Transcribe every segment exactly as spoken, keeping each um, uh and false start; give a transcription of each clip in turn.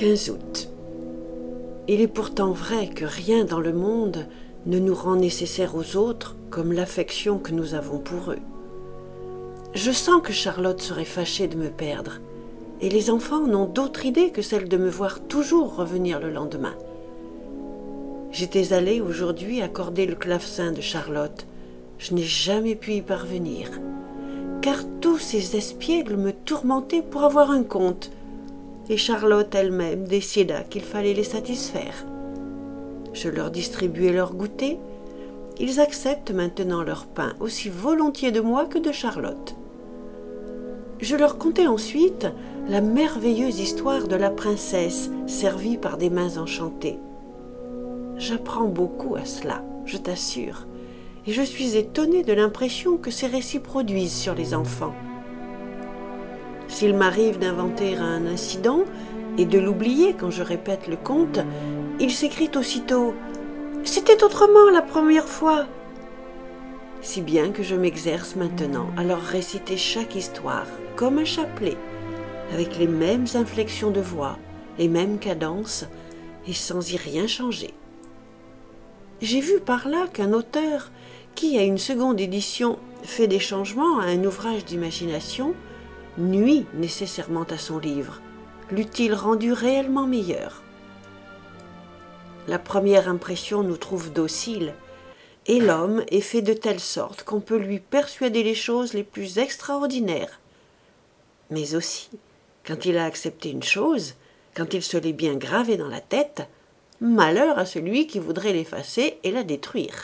quinze août. Il est pourtant vrai que rien dans le monde ne nous rend nécessaires aux autres comme l'affection que nous avons pour eux. Je sens que Charlotte serait fâchée de me perdre, et les enfants n'ont d'autre idée que celle de me voir toujours revenir le lendemain. J'étais allée aujourd'hui accorder le clavecin de Charlotte. Je n'ai jamais pu y parvenir, car tous ces espiègles me tourmentaient pour avoir un compte, et Charlotte elle-même décida qu'il fallait les satisfaire. Je leur distribuais leur goûter. Ils acceptent maintenant leur pain aussi volontiers de moi que de Charlotte. Je leur contai ensuite la merveilleuse histoire de la princesse servie par des mains enchantées. J'apprends beaucoup à cela, je t'assure, et je suis étonnée de l'impression que ces récits produisent sur les enfants. S'il m'arrive d'inventer un incident et de l'oublier quand je répète le conte, il s'écrie aussitôt « C'était autrement la première fois !» Si bien que je m'exerce maintenant à leur réciter chaque histoire comme un chapelet, avec les mêmes inflexions de voix, les mêmes cadences, et sans y rien changer. J'ai vu par là qu'un auteur qui, à une seconde édition, fait des changements à un ouvrage d'imagination, nuit nécessairement à son livre, l'eût-il rendu réellement meilleur. La première impression nous trouve docile, et l'homme est fait de telle sorte qu'on peut lui persuader les choses les plus extraordinaires. Mais aussi, quand il a accepté une chose, quand il se l'est bien gravée dans la tête, malheur à celui qui voudrait l'effacer et la détruire.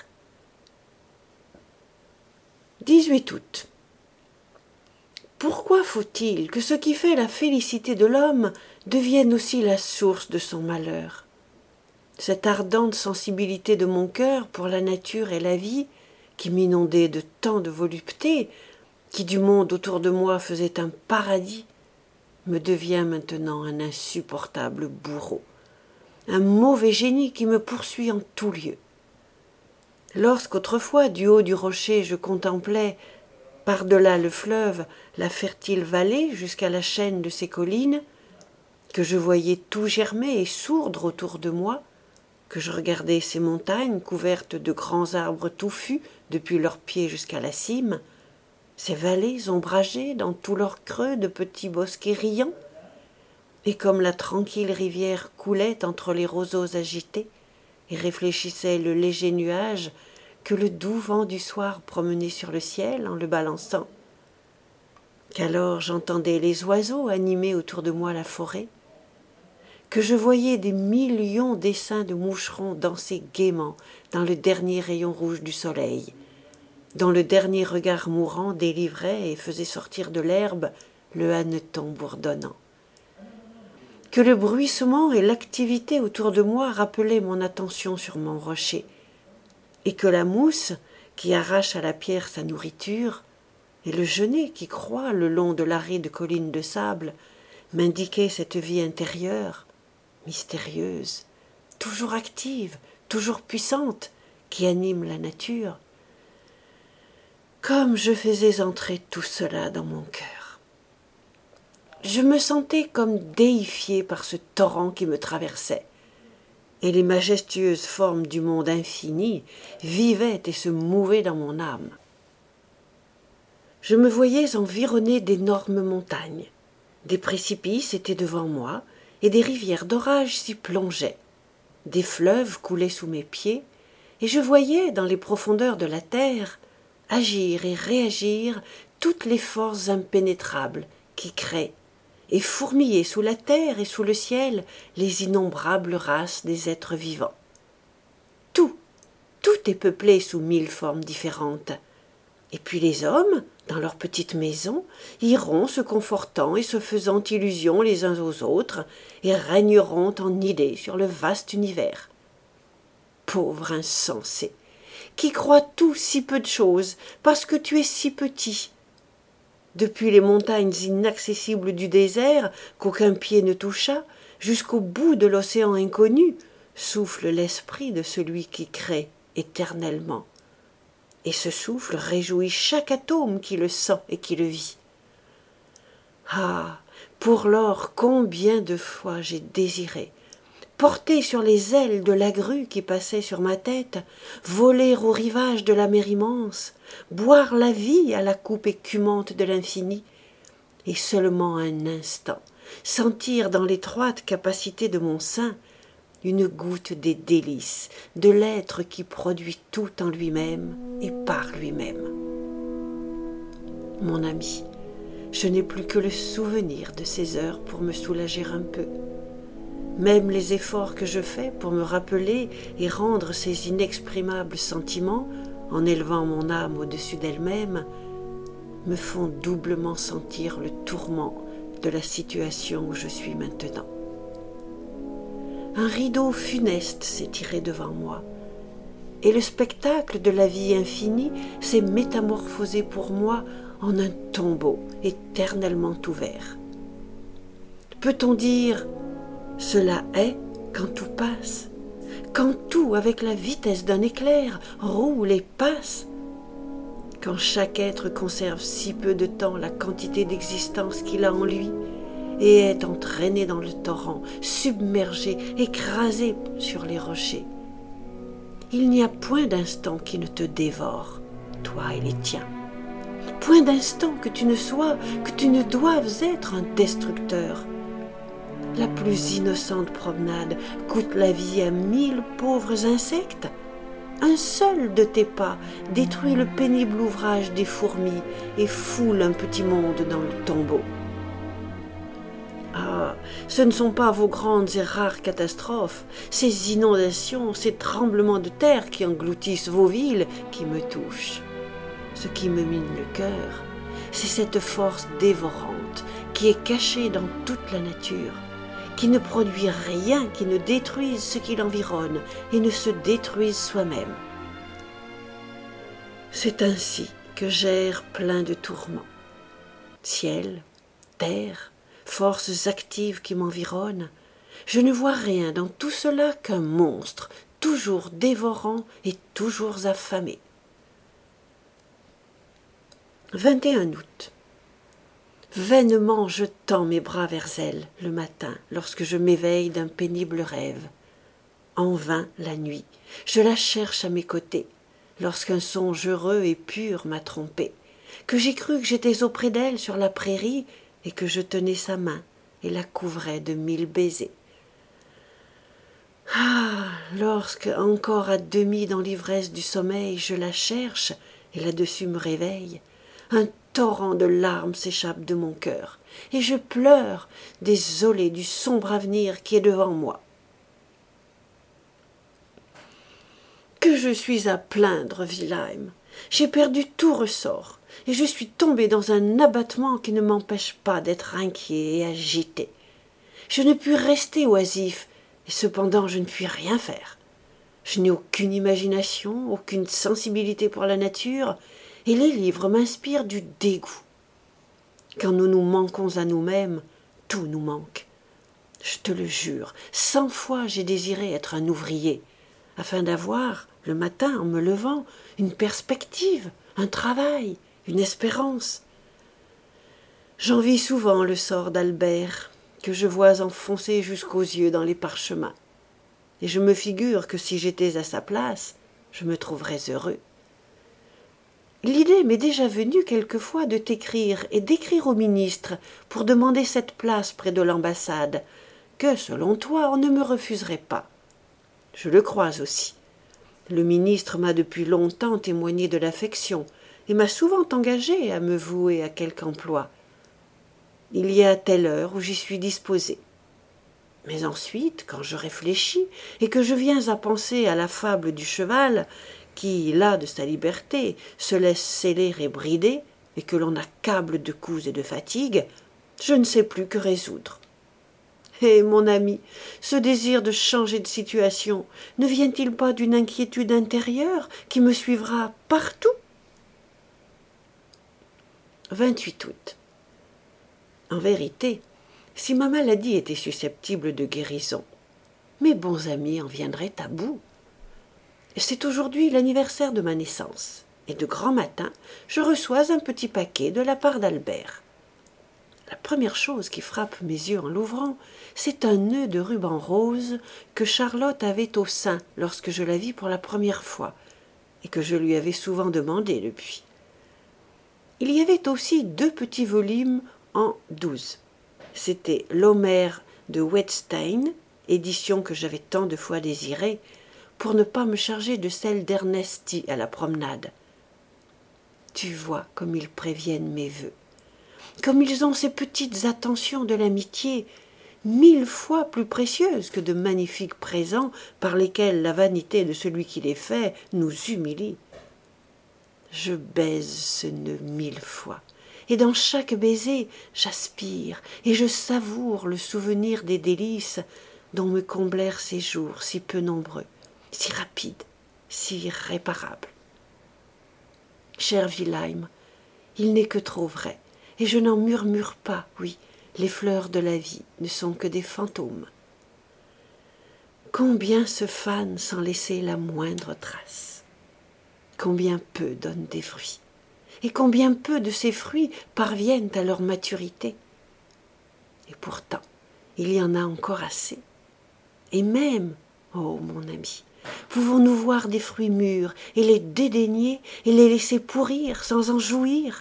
dix-huit août. Pourquoi faut-il que ce qui fait la félicité de l'homme devienne aussi la source de son malheur ? Cette ardente sensibilité de mon cœur pour la nature et la vie, qui m'inondait de tant de volupté, qui du monde autour de moi faisait un paradis, me devient maintenant un insupportable bourreau, un mauvais génie qui me poursuit en tout lieu. Lorsqu'autrefois, du haut du rocher, je contemplais, par-delà le fleuve, la fertile vallée jusqu'à la chaîne de ses collines, que je voyais tout germer et sourdre autour de moi, que je regardais ces montagnes couvertes de grands arbres touffus depuis leurs pieds jusqu'à la cime, ces vallées ombragées dans tous leurs creux de petits bosquets riants, et comme la tranquille rivière coulait entre les roseaux agités et réfléchissait le léger nuage que le doux vent du soir promenait sur le ciel en le balançant, qu'alors j'entendais les oiseaux animer autour de moi la forêt, que je voyais des millions d'essaims de moucherons danser gaiement dans le dernier rayon rouge du soleil, dont le dernier regard mourant délivrait et faisait sortir de l'herbe le hanneton bourdonnant. Que le bruissement et l'activité autour de moi rappelaient mon attention sur mon rocher, et que la mousse, qui arrache à la pierre sa nourriture, et le genêt qui croît le long de l'aride colline de sable, m'indiquaient cette vie intérieure, mystérieuse, toujours active, toujours puissante, qui anime la nature. Comme je faisais entrer tout cela dans mon cœur. Je me sentais comme déifiée par ce torrent qui me traversait, et les majestueuses formes du monde infini vivaient et se mouvaient dans mon âme. Je me voyais environnée d'énormes montagnes, des précipices étaient devant moi, et des rivières d'orage s'y plongeaient. Des fleuves coulaient sous mes pieds, et je voyais, dans les profondeurs de la terre, agir et réagir toutes les forces impénétrables qui créent, et fourmiller sous la terre et sous le ciel les innombrables races des êtres vivants. Tout, tout est peuplé sous mille formes différentes. Et puis les hommes, dans leurs petites maisons, iront se confortant et se faisant illusion les uns aux autres, et régneront en idées sur le vaste univers. Pauvre insensé, qui croit tout si peu de choses, parce que tu es si petit. Depuis les montagnes inaccessibles du désert, qu'aucun pied ne toucha, jusqu'au bout de l'océan inconnu, souffle l'esprit de celui qui crée éternellement. Et ce souffle réjouit chaque atome qui le sent et qui le vit. Ah, Pour lors, combien de fois j'ai désiré, porter sur les ailes de la grue qui passait sur ma tête, voler au rivage de la mer immense, boire la vie à la coupe écumante de l'infini, et seulement un instant, sentir dans l'étroite capacité de mon sein une goutte des délices de l'être qui produit tout en lui-même et par lui-même. Mon ami, je n'ai plus que le souvenir de ces heures pour me soulager un peu. Même les efforts que je fais pour me rappeler et rendre ces inexprimables sentiments, en élevant mon âme au-dessus d'elle-même, me font doublement sentir le tourment de la situation où je suis maintenant. Un rideau funeste s'est tiré devant moi, et le spectacle de la vie infinie s'est métamorphosé pour moi en un tombeau éternellement ouvert. Peut-on dire « cela est quand tout passe », quand tout, avec la vitesse d'un éclair, roule et passe, quand chaque être conserve si peu de temps la quantité d'existence qu'il a en lui et est entraîné dans le torrent, submergé, écrasé sur les rochers. Il n'y a point d'instant qui ne te dévore, toi et les tiens. Point d'instant que tu ne sois, que tu ne doives être un destructeur. La plus innocente promenade coûte la vie à mille pauvres insectes. Un seul de tes pas détruit le pénible ouvrage des fourmis et foule un petit monde dans le tombeau. Ah, ce ne sont pas vos grandes et rares catastrophes, ces inondations, ces tremblements de terre qui engloutissent vos villes qui me touchent. Ce qui me mine le cœur, c'est cette force dévorante qui est cachée dans toute la nature, qui ne produit rien qui ne détruise ce qui l'environne et ne se détruise soi-même. C'est ainsi que j'erre plein de tourments. Ciel, terre, forces actives qui m'environnent, je ne vois rien dans tout cela qu'un monstre, toujours dévorant et toujours affamé. vingt et un août. Vainement je tends mes bras vers elle le matin lorsque je m'éveille d'un pénible rêve. En vain la nuit, je la cherche à mes côtés lorsqu'un songe heureux et pur m'a trompé, que j'ai cru que j'étais auprès d'elle sur la prairie et que je tenais sa main et la couvrais de mille baisers. Ah, lorsque, encore à demi dans l'ivresse du sommeil, je la cherche et là-dessus me réveille, un torrent de larmes s'échappe de mon cœur, et je pleure, désolé du sombre avenir qui est devant moi. Que je suis à plaindre, Wilhelm. J'ai perdu tout ressort, et je suis tombé dans un abattement qui ne m'empêche pas d'être inquiet et agité. Je ne puis rester oisif, et cependant je ne puis rien faire. Je n'ai aucune imagination, aucune sensibilité pour la nature, et les livres m'inspirent du dégoût. Quand nous nous manquons à nous-mêmes, tout nous manque. Je te le jure, cent fois j'ai désiré être un ouvrier, afin d'avoir, le matin en me levant, une perspective, un travail, une espérance. J'envie souvent le sort d'Albert, que je vois enfoncer jusqu'aux yeux dans les parchemins, et je me figure que si j'étais à sa place, je me trouverais heureux. L'idée m'est déjà venue quelquefois de t'écrire et d'écrire au ministre pour demander cette place près de l'ambassade, que, selon toi, on ne me refuserait pas. Je le crois aussi. Le ministre m'a depuis longtemps témoigné de l'affection et m'a souvent engagé à me vouer à quelque emploi. Il y a telle heure où j'y suis disposé. Mais ensuite, quand je réfléchis et que je viens à penser à la fable du cheval, qui, las de sa liberté, se laisse sceller et brider, et que l'on accable de coups et de fatigues, je ne sais plus que résoudre. Eh, mon ami, ce désir de changer de situation ne vient-il pas d'une inquiétude intérieure qui me suivra partout? vingt-huit août. En vérité, si ma maladie était susceptible de guérison, mes bons amis en viendraient à bout. C'est aujourd'hui l'anniversaire de ma naissance, et de grand matin, je reçois un petit paquet de la part d'Albert. La première chose qui frappe mes yeux en l'ouvrant, c'est un nœud de ruban rose que Charlotte avait au sein lorsque je la vis pour la première fois, et que je lui avais souvent demandé depuis. Il y avait aussi deux petits volumes en douze. C'était l'Homère de Wettstein, édition que j'avais tant de fois désirée, pour ne pas me charger de celle d'Ernesti à la promenade. Tu vois comme ils préviennent mes vœux, comme ils ont ces petites attentions de l'amitié, mille fois plus précieuses que de magnifiques présents par lesquels la vanité de celui qui les fait nous humilie. Je baise ce nœud mille fois, et dans chaque baiser j'aspire et je savoure le souvenir des délices dont me comblèrent ces jours si peu nombreux, si rapides, si irréparables. Cher Wilhelm, il n'est que trop vrai, et je n'en murmure pas, oui, les fleurs de la vie ne sont que des fantômes. Combien se fanent sans laisser la moindre trace? Combien peu donnent des fruits, et combien peu de ces fruits parviennent à leur maturité. Et pourtant, il y en a encore assez. Et même, ô mon ami, pouvons-nous voir des fruits mûrs et les dédaigner et les laisser pourrir sans en jouir?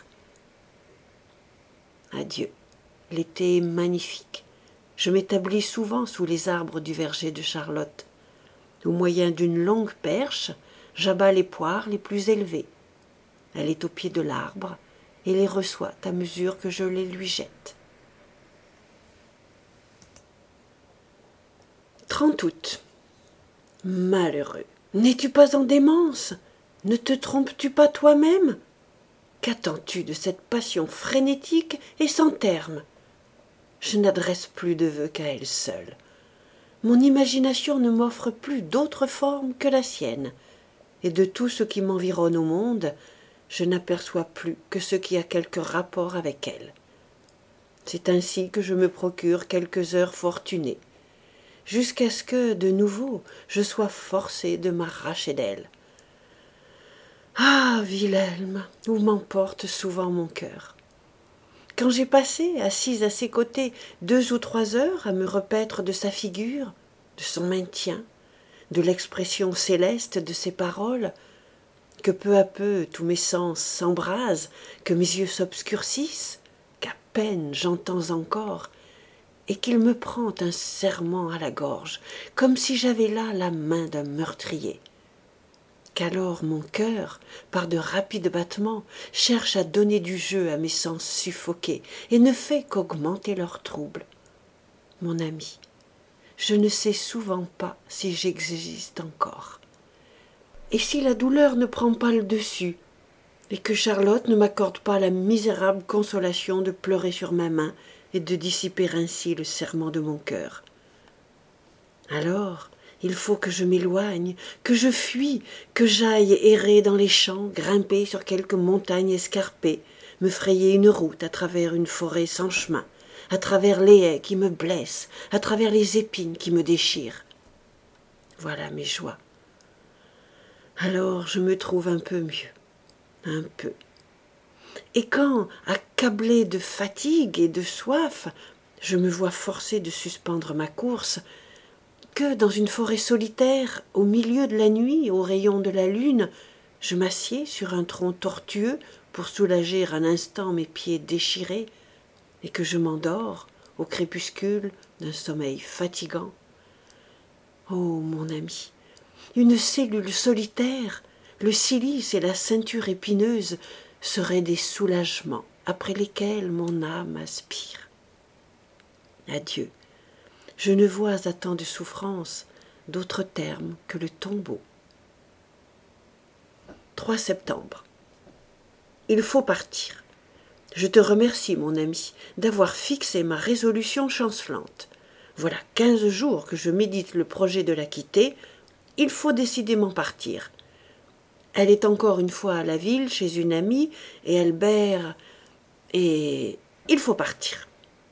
Adieu, l'été est magnifique. Je m'établis souvent sous les arbres du verger de Charlotte. Au moyen d'une longue perche, j'abats les poires les plus élevées. Elle est au pied de l'arbre et les reçoit à mesure que je les lui jette. trente août. Malheureux, n'es-tu pas en démence? Ne te trompes-tu pas toi-même? Qu'attends-tu de cette passion frénétique et sans terme? Je n'adresse plus de vœux qu'à elle seule. Mon imagination ne m'offre plus d'autre forme que la sienne, et de tout ce qui m'environne au monde, je n'aperçois plus que ce qui a quelque rapport avec elle. C'est ainsi que je me procure quelques heures fortunées, jusqu'à ce que, de nouveau, je sois forcé de m'arracher d'elle. Ah, Wilhelm, où m'emporte souvent mon cœur. Quand j'ai passé, assise à ses côtés, deux ou trois heures à me repaître de sa figure, de son maintien, de l'expression céleste de ses paroles, que peu à peu tous mes sens s'embrasent, que mes yeux s'obscurcissent, qu'à peine j'entends encore, et qu'il me prend un serrement à la gorge, comme si j'avais là la main d'un meurtrier. Qu'alors mon cœur, par de rapides battements, cherche à donner du jeu à mes sens suffoqués, et ne fait qu'augmenter leur trouble. Mon ami, je ne sais souvent pas si j'existe encore. Et si la douleur ne prend pas le dessus, et que Charlotte ne m'accorde pas la misérable consolation de pleurer sur ma main et de dissiper ainsi le serrement de mon cœur. Alors, il faut que je m'éloigne, que je fuis, que j'aille errer dans les champs, grimper sur quelque montagne escarpée, me frayer une route à travers une forêt sans chemin, à travers les haies qui me blessent, à travers les épines qui me déchirent. Voilà mes joies. Alors je me trouve un peu mieux, un peu. Et quand, accablé de fatigue et de soif, je me vois forcé de suspendre ma course, que dans une forêt solitaire, au milieu de la nuit, au rayon de la lune, je m'assieds sur un tronc tortueux pour soulager un instant mes pieds déchirés, et que je m'endors au crépuscule d'un sommeil fatigant. Ô mon ami, une cellule solitaire, le cilice et la ceinture épineuse seraient des soulagements après lesquels mon âme aspire. Adieu, je ne vois à tant de souffrance d'autre terme que le tombeau. trois septembre. Il faut partir. Je te remercie, mon ami, d'avoir fixé ma résolution chancelante. Voilà quinze jours que je médite le projet de la quitter. Il faut décidément partir. Elle est encore une fois à la ville, chez une amie, et Albert... Et il faut partir.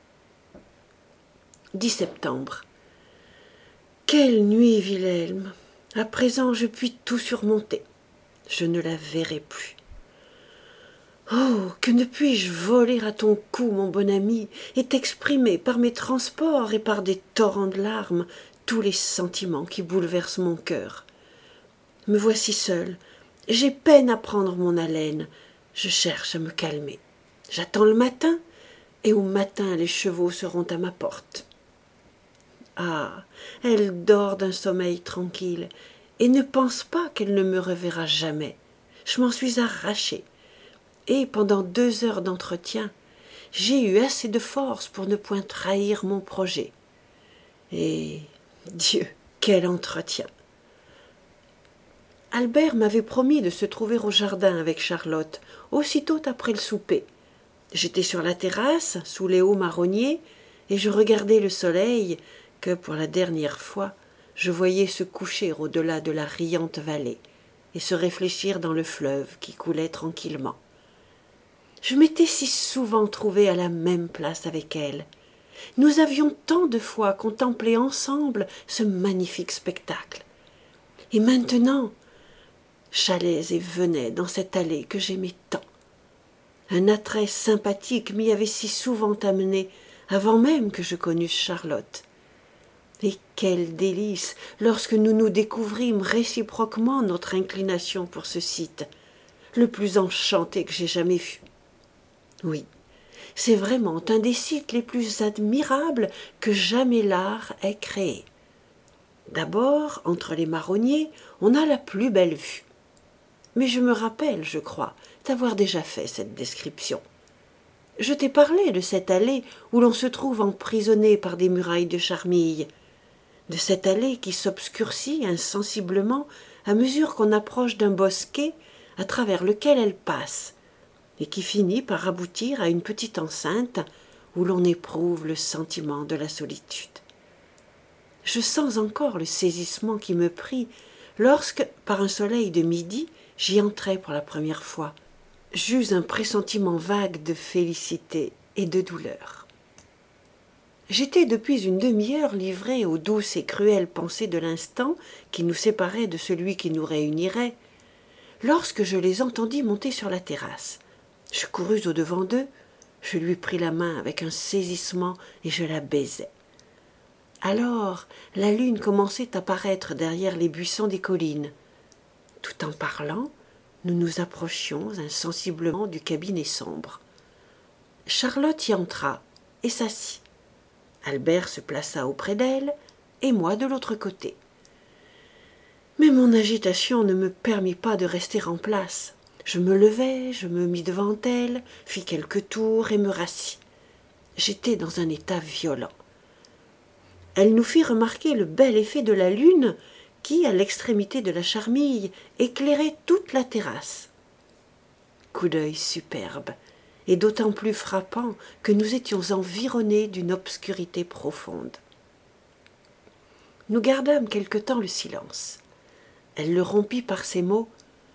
dix septembre. Quelle nuit, Wilhelm! À présent, je puis tout surmonter. Je ne la verrai plus. Oh, que ne puis-je voler à ton cou, mon bon ami, et t'exprimer par mes transports et par des torrents de larmes tous les sentiments qui bouleversent mon cœur. Me voici seule, j'ai peine à prendre mon haleine, je cherche à me calmer. J'attends le matin, et au matin les chevaux seront à ma porte. Ah, elle dort d'un sommeil tranquille, et ne pense pas qu'elle ne me reverra jamais. Je m'en suis arrachée, et pendant deux heures d'entretien, j'ai eu assez de force pour ne point trahir mon projet. Et Dieu, quel entretien! Albert m'avait promis de se trouver au jardin avec Charlotte, aussitôt après le souper. J'étais sur la terrasse, sous les hauts marronniers, et je regardais le soleil que, pour la dernière fois, je voyais se coucher au-delà de la riante vallée et se réfléchir dans le fleuve qui coulait tranquillement. Je m'étais si souvent trouvée à la même place avec elle. Nous avions tant de fois contemplé ensemble ce magnifique spectacle. Et maintenant, j'allais et venais dans cette allée que j'aimais tant. Un attrait sympathique m'y avait si souvent amené avant même que je connusse Charlotte. Et quel délice lorsque nous nous découvrîmes réciproquement notre inclination pour ce site, le plus enchanté que j'ai jamais vu. Oui, c'est vraiment un des sites les plus admirables que jamais l'art ait créé. D'abord, entre les marronniers, on a la plus belle vue. Mais je me rappelle, je crois, d'avoir déjà fait cette description. Je t'ai parlé de cette allée où l'on se trouve emprisonné par des murailles de charmilles, de cette allée qui s'obscurcit insensiblement à mesure qu'on approche d'un bosquet à travers lequel elle passe, et qui finit par aboutir à une petite enceinte où l'on éprouve le sentiment de la solitude. Je sens encore le saisissement qui me prit lorsque, par un soleil de midi, j'y entrai pour la première fois. J'eus un pressentiment vague de félicité et de douleur. J'étais depuis une demi-heure livrée aux douces et cruelles pensées de l'instant qui nous séparait de celui qui nous réunirait, lorsque je les entendis monter sur la terrasse. Je courus au-devant d'eux, je lui pris la main avec un saisissement et je la baisai. Alors la lune commençait à paraître derrière les buissons des collines. Tout en parlant, nous nous approchions insensiblement du cabinet sombre. Charlotte y entra et s'assit. Albert se plaça auprès d'elle et moi de l'autre côté. Mais mon agitation ne me permit pas de rester en place. Je me levai, je me mis devant elle, fis quelques tours et me rassis. J'étais dans un état violent. Elle nous fit remarquer le bel effet de la lune qui, à l'extrémité de la charmille, éclairait toute la terrasse. Coup d'œil superbe, et d'autant plus frappant que nous étions environnés d'une obscurité profonde. Nous gardâmes quelque temps le silence. Elle le rompit par ces mots.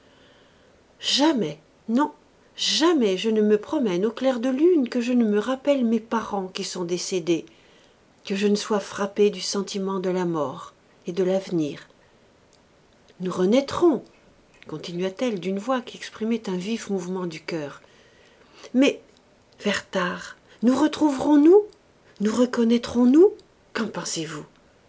« Jamais, non, jamais je ne me promène au clair de lune que je ne me rappelle mes parents qui sont décédés, que je ne sois frappée du sentiment de la mort et de l'avenir. Nous renaîtrons, continua-t-elle d'une voix qui exprimait un vif mouvement du cœur. Mais, vers tard, nous retrouverons-nous? Nous reconnaîtrons-nous? Qu'en pensez-vous?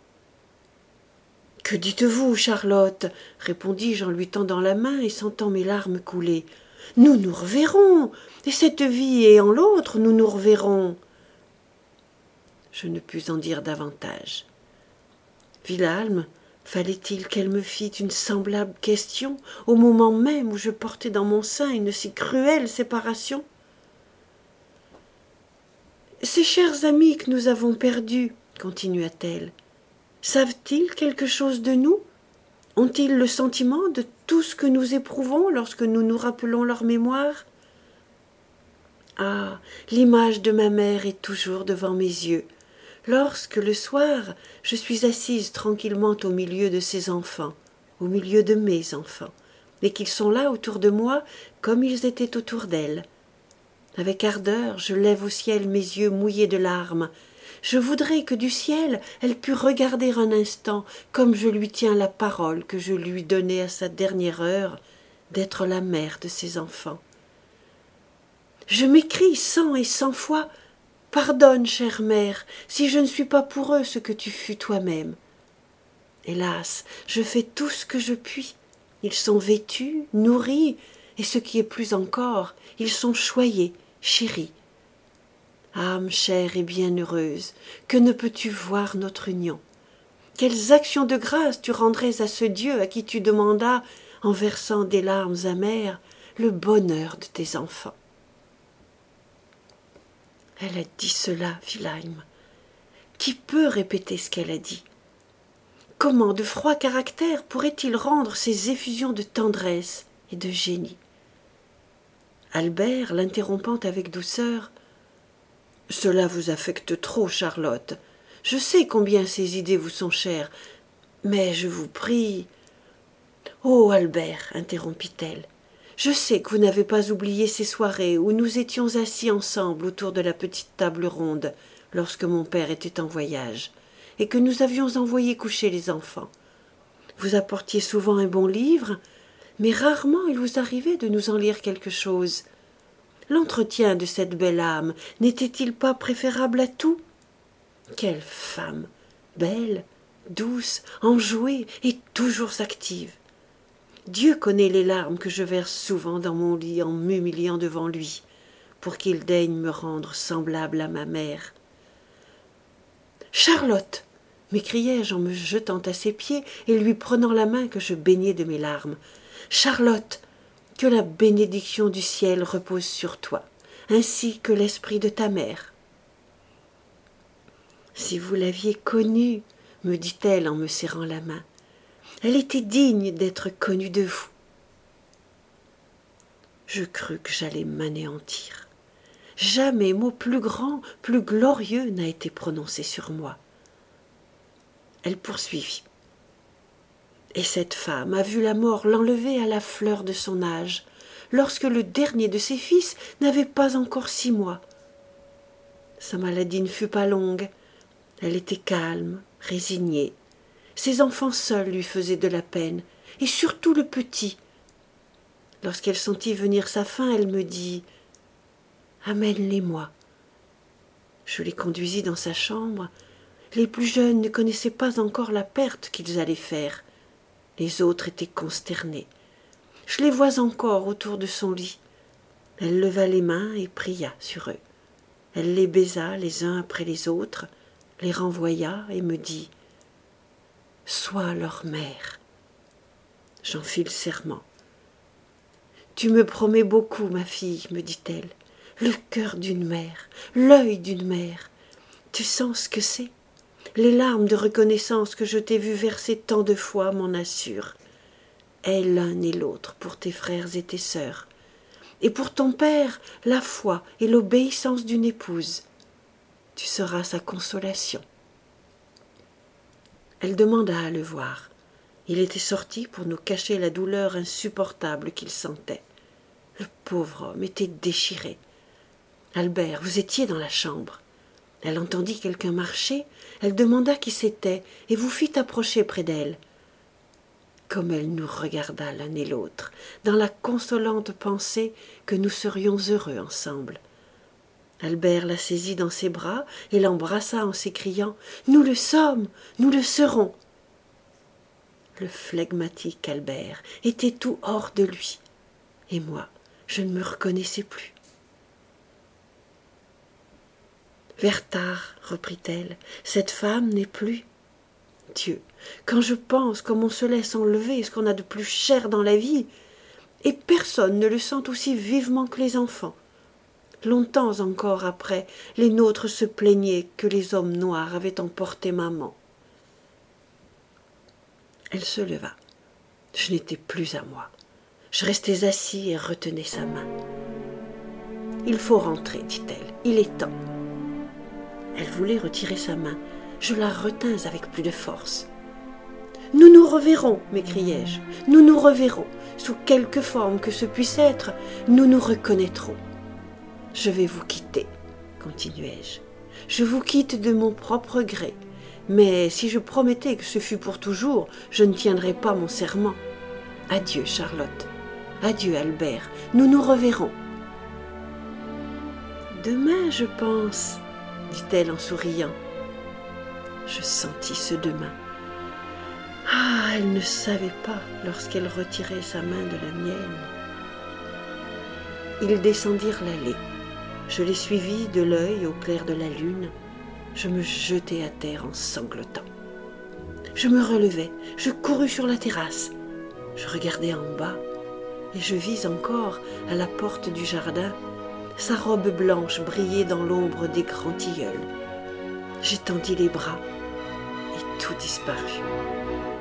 Que dites-vous, Charlotte? Répondis-je en lui tendant la main et sentant mes larmes couler. Nous nous reverrons, et cette vie et en l'autre, nous nous reverrons. Je ne pus en dire davantage. Wilhelm, fallait-il qu'elle me fît une semblable question au moment même où je portais dans mon sein une si cruelle séparation? Ces chers amis que nous avons perdus, continua-t-elle, savent-ils quelque chose de nous? Ont-ils le sentiment de tout ce que nous éprouvons lorsque nous nous rappelons leur mémoire? Ah, l'image de ma mère est toujours devant mes yeux, lorsque, le soir, je suis assise tranquillement au milieu de ses enfants, au milieu de mes enfants, et qu'ils sont là autour de moi comme ils étaient autour d'elle. Avec ardeur, je lève au ciel mes yeux mouillés de larmes. Je voudrais que du ciel elle pût regarder un instant, comme je lui tiens la parole que je lui donnai à sa dernière heure, d'être la mère de ses enfants. Je m'écrie cent et cent fois « Pardonne, chère mère, si je ne suis pas pour eux ce que tu fus toi-même. » Hélas, je fais tout ce que je puis. Ils sont vêtus, nourris, et ce qui est plus encore, ils sont choyés, chéris. Âme chère et bienheureuse, que ne peux-tu voir notre union? Quelles actions de grâce tu rendrais à ce Dieu à qui tu demandas, en versant des larmes amères, le bonheur de tes enfants? Elle a dit cela, Wilhelm. Qui peut répéter ce qu'elle a dit? Comment de froid caractère pourrait-il rendre ces effusions de tendresse et de génie? Albert, l'interrompant avec douceur, « Cela vous affecte trop, Charlotte. Je sais combien ces idées vous sont chères, mais je vous prie... » « Oh, Albert, interrompit-elle, je sais que vous n'avez pas oublié ces soirées où nous étions assis ensemble autour de la petite table ronde lorsque mon père était en voyage et que nous avions envoyé coucher les enfants. Vous apportiez souvent un bon livre, mais rarement il vous arrivait de nous en lire quelque chose. L'entretien de cette belle âme n'était-il pas préférable à tout? Quelle femme, belle, douce, enjouée et toujours active! Dieu connaît les larmes que je verse souvent dans mon lit en m'humiliant devant lui, pour qu'il daigne me rendre semblable à ma mère. « Charlotte !» m'écriai-je en me jetant à ses pieds et lui prenant la main que je baignais de mes larmes. « Charlotte, que la bénédiction du ciel repose sur toi, ainsi que l'esprit de ta mère. »« Si vous l'aviez connue, me dit-elle en me serrant la main, elle était digne d'être connue de vous. » Je crus que j'allais m'anéantir. Jamais mot plus grand, plus glorieux n'a été prononcé sur moi. Elle poursuivit. « Et cette femme a vu la mort l'enlever à la fleur de son âge, lorsque le dernier de ses fils n'avait pas encore six mois. Sa maladie ne fut pas longue, elle était calme, résignée. Ses enfants seuls lui faisaient de la peine, et surtout le petit. Lorsqu'elle sentit venir sa fin, elle me dit « Amène-les-moi. » Je les conduisis dans sa chambre. Les plus jeunes ne connaissaient pas encore la perte qu'ils allaient faire. Les autres étaient consternés. Je les vois encore autour de son lit. Elle leva les mains et pria sur eux. Elle les baisa les uns après les autres, les renvoya et me dit « Sois leur mère. » J'en fis le serment. « Tu me promets beaucoup, ma fille, me dit-elle, le cœur d'une mère, l'œil d'une mère. Tu sens ce que c'est? Les larmes de reconnaissance que je t'ai vu verser tant de fois m'en assurent. Aie l'un et l'autre pour tes frères et tes sœurs, et pour ton père la foi et l'obéissance d'une épouse. Tu seras sa consolation. » Elle demanda à le voir. Il était sorti pour nous cacher la douleur insupportable qu'il sentait. Le pauvre homme était déchiré. « Albert, vous étiez dans la chambre. » Elle entendit quelqu'un marcher, elle demanda qui c'était et vous fit approcher près d'elle. Comme elle nous regarda l'un et l'autre, dans la consolante pensée que nous serions heureux ensemble. Albert la saisit dans ses bras et l'embrassa en s'écriant « Nous le sommes, nous le serons !» Le flegmatique Albert était tout hors de lui, et moi, je ne me reconnaissais plus. « Werthar, reprit-elle, cette femme n'est plus. Dieu, quand je pense comme on se laisse enlever ce qu'on a de plus cher dans la vie, et personne ne le sent aussi vivement que les enfants. Longtemps encore après, les nôtres se plaignaient que les hommes noirs avaient emporté maman. » Elle se leva. Je n'étais plus à moi. Je restais assis et retenais sa main. « Il faut rentrer, dit-elle, il est temps. » Elle voulait retirer sa main. Je la retins avec plus de force. « Nous nous reverrons, m'écriai-je, nous nous reverrons. Sous quelque forme que ce puisse être, nous nous reconnaîtrons. Je vais vous quitter, continuai-je. Je vous quitte de mon propre gré. Mais si je promettais que ce fût pour toujours, je ne tiendrais pas mon serment. Adieu, Charlotte. Adieu, Albert. Nous nous reverrons. » Demain, je pense, dit-elle en souriant. Je sentis ce demain. Ah, elle ne savait pas lorsqu'elle retirait sa main de la mienne. Ils descendirent l'allée. Je les suivis de l'œil au clair de la lune. Je me jetai à terre en sanglotant. Je me relevai, je courus sur la terrasse. Je regardai en bas et je vis encore, à la porte du jardin, sa robe blanche briller dans l'ombre des grands tilleuls. J'étendis les bras et tout disparut.